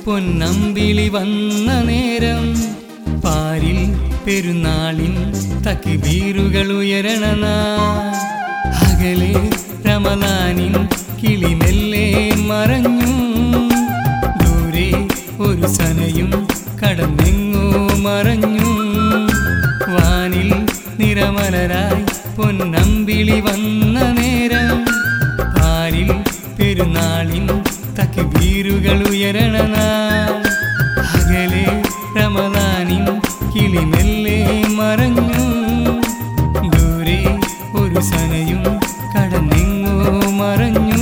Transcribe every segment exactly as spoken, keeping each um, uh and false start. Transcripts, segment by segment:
പൊന്നമ്പിളി വന്ന നേരം പാരിൽ പെരുന്നാളിൻ തക്ബീറുകൾ ഉയരണ അകലെ റമളാനിൻ കിളിമെല്ലെ മറഞ്ഞു ദൂരെ ഒരു സനയും കടന്നെങ്ങോ മറഞ്ഞു വാനിൽ നിറമലരായി പൊന്നമ്പിളി വന്ന നേരം പാരിൽ പെരുന്നാളിൻ തക്ബീറുകൾ ഉയരണ അകലെ റമളാനിൻ കിളിമെല്ലെ മറഞ്ഞു ദൂരെ ഒരു സനയും കടന്നെങ്ങോ മറഞ്ഞു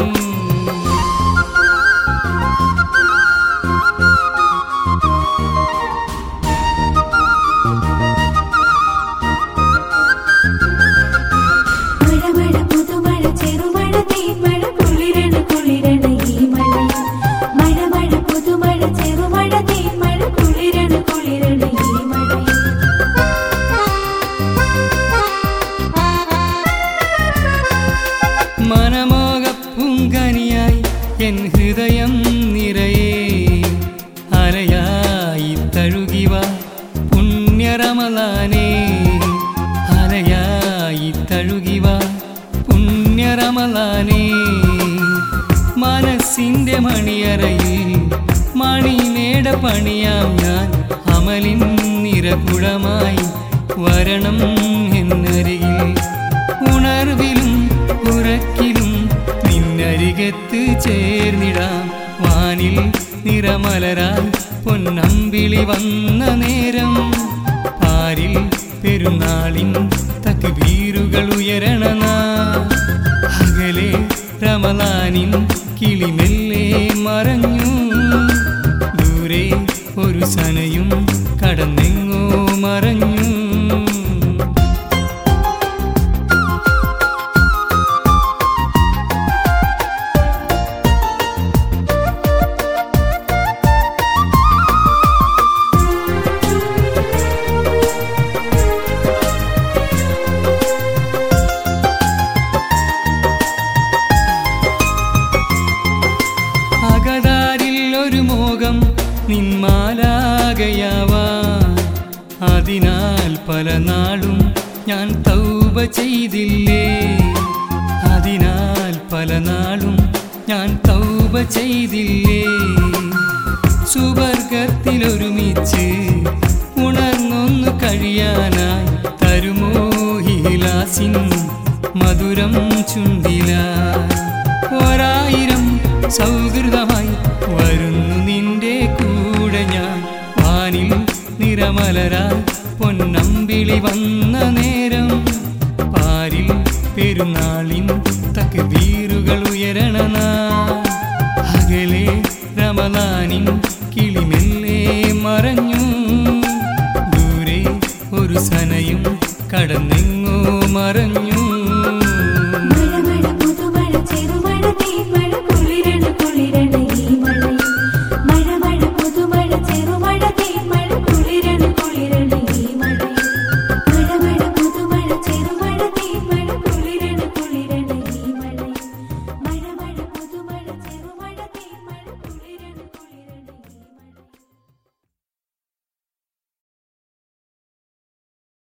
എൻ ഹൃദയം നിറയെ അലയായി തഴുകിവ പുണ്യ റമളാനേ അലയായി തഴുകിവ പുണ്യ റമളാനേ മനസ്സിൻ്റെ മണിയറയിൽ മണിമേട പണിയാം ഞാൻ അമലിൻ നിറകുടമായി വരണം എന്നരികിൽ ഉണർവിലും ഉറക്കിലും നിന്നരികത്ത് ചേർന്നിടാം വാനിൽ നിറമലരാൽ പൊന്നമ്പിളി വന്ന നേരം പാരിൽ പെരുന്നാളിൻ തക്ബീറുകൾ ഉയരണ അകലെ റമളാനിൻ കിളിമെല്ലെ മറഞ്ഞു ദൂരെ ഒരു സനയും കടന്നെങ്ങോ മറഞ്ഞു നിന്മാലാകയാവാൻ അതിനാൽ പല നാളും ഞാൻ തൗബ ചെയ്തില്ലേ അതിനാൽ പല നാളും ഞാൻ തൗബ ചെയ്തില്ലേ സുവർഗത്തിലൊരുമിച്ച് ഉണർന്നൊന്നു കഴിയാനായി തരുമോ ഹിലാസിൻ മധുരം ചുണ്ടിലായി ഒരായിരം സൗഹൃദമായി വരുന്നു നിന്റെ കൂടെ ഞാൻ വാനിൽ നിറമലരാൽ പൊന്നമ്പിളി വന്ന നേരം പാരിൽ പെരുന്നാളിൻ തക്ബീറുകൾ ഉയരണ അകലെ റമളാനിൻ കിളിമെല്ലെ മറഞ്ഞു ദൂരെ ഒരു സനയും കടന്നെങ്ങോ മറഞ്ഞു